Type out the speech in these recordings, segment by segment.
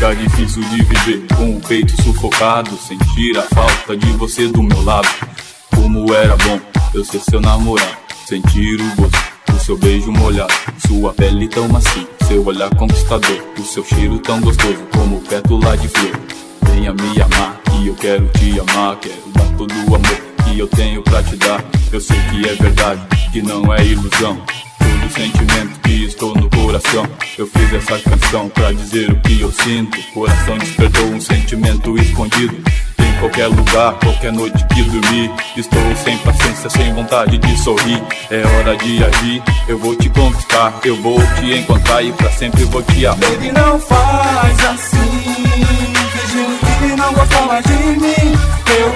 Fica difícil de viver com o peito sufocado, sentir a falta de você do meu lado. Como era bom eu ser seu namorado, sentir o gosto do seu beijo molhado, sua pele tão macia, seu olhar conquistador, o seu cheiro tão gostoso como pétala de flor. Venha me amar que eu quero te amar, quero dar todo o amor que eu tenho pra te dar. Eu sei que é verdade, que não é ilusão, todo o sentimento que estou no coração. Eu fiz essa canção pra dizer o que eu sinto. Coração despertou um sentimento escondido em qualquer lugar, qualquer noite que dormir. Estou sem paciência, sem vontade de sorrir. É hora de agir, eu vou te conquistar, eu vou te encontrar e pra sempre vou te amar. Baby, não faz assim, fingindo que não gosta mais de mim. Eu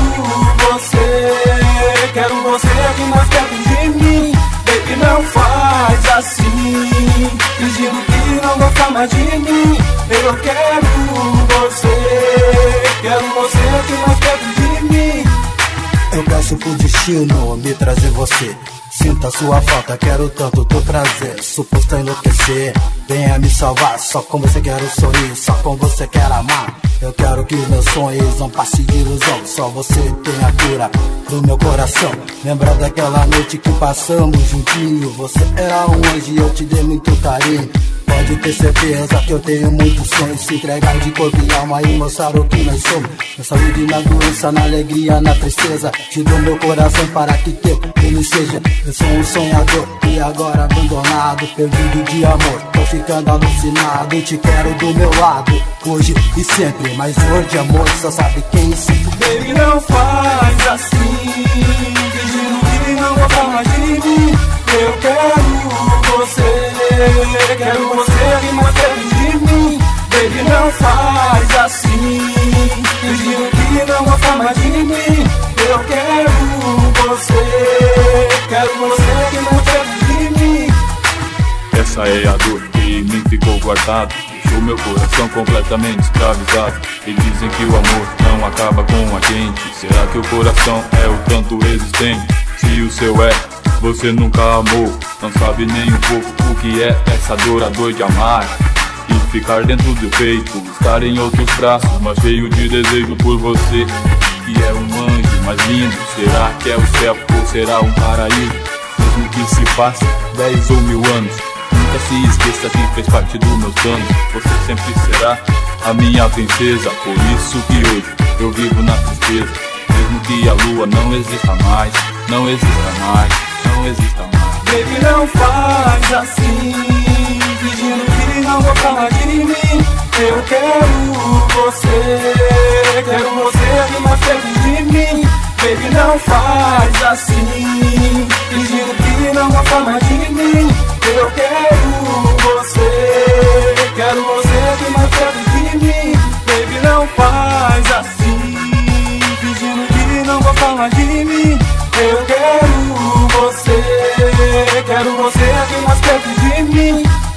quero você aqui mais perto de mim. Baby, não faz assim, fingindo que não gosta mais de mim. Eu quero você aqui mais perto de mim. Eu peço pro destino me trazer você. Sinta sua falta, quero tanto teu prazer. Suposto a enlouquecer, venha me salvar. Só com você quero sorrir, só com você quero amar. Eu quero que os meus sonhos não passem de ilusão. Só você tem a cura do meu coração. Lembra daquela noite que passamos juntinho? Você era um anjo e eu te dei muito carinho. Pode ter certeza que eu tenho muitos sonhos. Se entregar de corpo e alma e mostrar o que nós somos. Na saúde, na doença, na alegria, na tristeza. Te dou meu coração para que teu ele seja. Eu sou um sonhador e agora abandonado, perdido de amor, tô ficando alucinado. Te quero do meu lado, hoje e sempre. Mas hoje amor só sabe quem sinto. Baby, não faz assim, fingindo que não gosta mais de mim. Eu quero você aqui mais perto de mim. Baby, não faz assim, fingindo que não gosta mais de mim. Eu quero você aqui mais perto de mim. Essa é a dor que em mim ficou guardado, deixou meu coração completamente escravizado. E dizem que o amor não acaba com a gente. Será que o coração é o tanto resistente? Se o seu é, você nunca amou, não sabe nem um pouco o que é essa dor, a dor de amar e ficar dentro do peito, estar em outros braços, mas cheio de desejo por você, que é um anjo mais lindo. Será que é o céu ou será um paraíso? Mesmo que se passe 10 ou 1000 anos, nunca se esqueça que fez parte dos meus planos. Você sempre será a minha princesa, por isso que hoje eu vivo na tristeza. Mesmo que a lua não exista mais, não exista mais, não exista mais. Baby, não faz assim, fingindo que não gosta mais de mim. Eu quero você aqui mais perto de mim. Baby, não faz assim, fingindo que não gosta mais de mim. Eu quero você aqui mais perto de mim. Baby, não faz assim, fingindo que não gosta mais de mim. Eu quero você aqui mais perto de mim.